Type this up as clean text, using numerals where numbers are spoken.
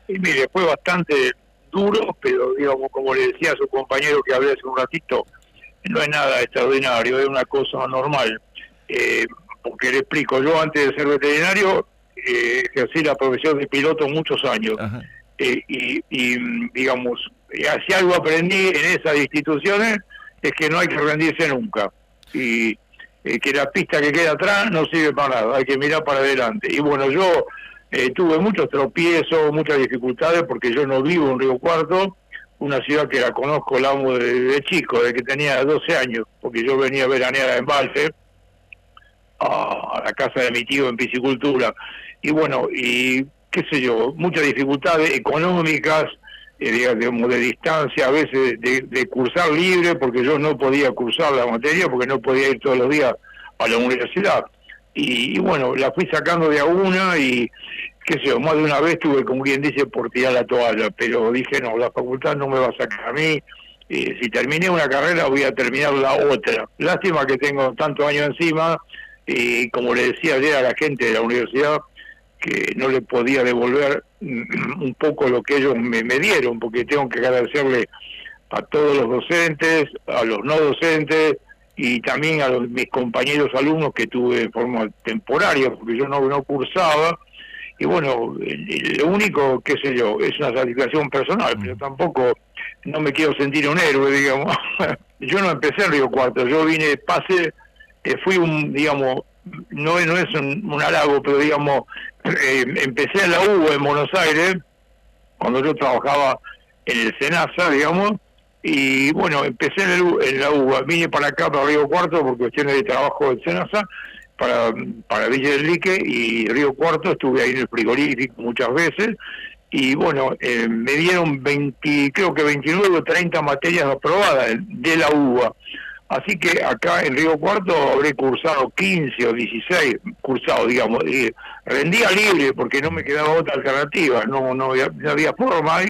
Y mire, fue bastante duro, pero digamos, como le decía a su compañero que hablé hace un ratito, no es nada extraordinario, es una cosa normal. Porque le explico, yo antes de ser veterinario ejercí la profesión de piloto muchos años. Ajá. Digamos, si algo aprendí en esas instituciones es que no hay que rendirse nunca. Y que la pista que queda atrás no sirve para nada, hay que mirar para adelante. Y bueno, yo tuve muchos tropiezos, muchas dificultades, porque yo no vivo en Río Cuarto, una ciudad que la conozco, la amo de chico, de que tenía 12 años, porque yo venía a veranear a Embalse, a la casa de mi tío en piscicultura. Y bueno, y qué sé yo, muchas dificultades económicas, digamos, de distancia, a veces de cursar libre, porque yo no podía cursar la materia, porque no podía ir todos los días a la universidad. Y bueno, la fui sacando de a una y, qué sé yo, más de una vez tuve, como quien dice, por tirar la toalla, pero dije, no, la facultad no me va a sacar a mí. Si terminé una carrera, voy a terminar la otra. Lástima que tengo tantos años encima, y como le decía ayer a la gente de la universidad, que no le podía devolver un poco lo que ellos me dieron, porque tengo que agradecerle a todos los docentes, a los no docentes y también a mis compañeros alumnos que tuve de forma temporaria, porque yo no cursaba. Y bueno, lo único, qué sé yo, es una satisfacción personal, pero tampoco no me quiero sentir un héroe, digamos. Yo no empecé en Río Cuarto, yo vine, fui digamos, no es un halago, pero digamos, empecé en la UBA en Buenos Aires, cuando yo trabajaba en el SENASA, digamos, y bueno, empecé en la UBA, vine para acá, para Río Cuarto, por cuestiones de trabajo del SENASA, para Villa del Lique y Río Cuarto, estuve ahí en el frigorífico muchas veces, y bueno, me dieron creo que 29 o 30 materias aprobadas de la UBA. Así que acá en Río Cuarto habré cursado 15 o 16 cursados, digamos, y rendía libre porque no me quedaba otra alternativa, no había forma.